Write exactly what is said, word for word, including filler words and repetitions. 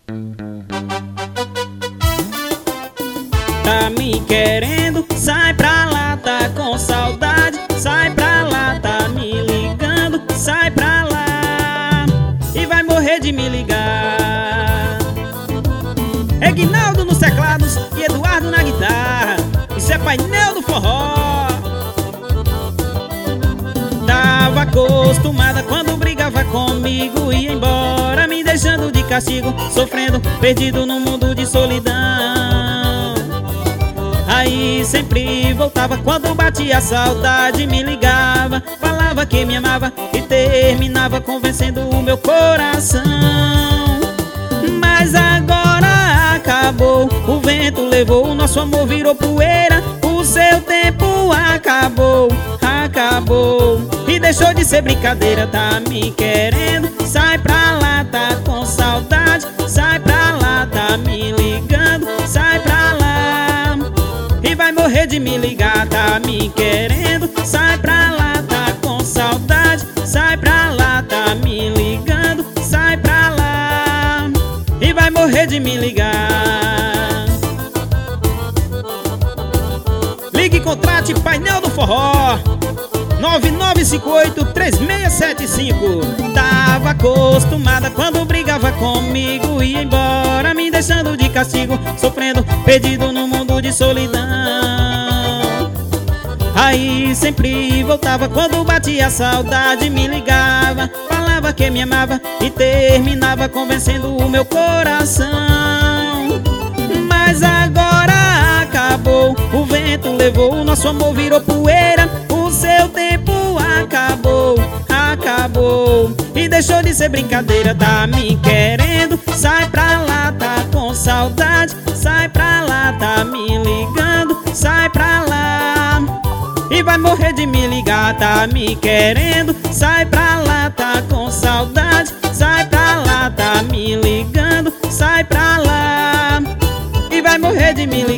Tá me querendo, sai pra lá, tá com saudade. Sai pra lá, tá me ligando, sai pra lá e vai morrer de me ligar. Reginaldo nos teclados e Eduardo na guitarra. Isso é painel do forró. Tava acostumada quando brigava comigo, ia embora me deixando de castigo, sofrendo, perdido no mundo de solidão. Aí sempre voltava quando batia a saudade, me ligava, falava que me amava e terminava convencendo o meu coração. Mas agora acabou, o vento levou, o nosso amor virou poeira. O seu tempo acabou, acabou e deixou de ser brincadeira. Tá me querendo, sai pra lá, tá com saudade. Sai pra lá, tá me ligando, sai pra lá e vai morrer de me ligar. Tá me querendo, sai pra lá, tá com saudade. Sai pra lá, tá me ligando, sai pra lá e vai morrer de me ligar. Ligue e contrate painel do forró nove nove cinco oito, três seis sete cinco. Tava acostumada quando brigava comigo, ia embora me deixando de castigo, sofrendo, perdido no mundo de solidão. Aí sempre voltava quando batia a saudade, me ligava, falava que me amava e terminava convencendo o meu coração. Mas agora acabou, o vento levou, o nosso amor virou poeira. O seu tempo acabou, acabou e deixou de ser brincadeira. Tá me querendo, sai pra lá, tá com saudade. Sai pra lá, tá me ligando, sai pra lá e vai morrer de me ligar. Tá me querendo, sai pra lá, tá com saudade. Sai pra lá, tá me ligando, sai pra lá e vai morrer de me ligar.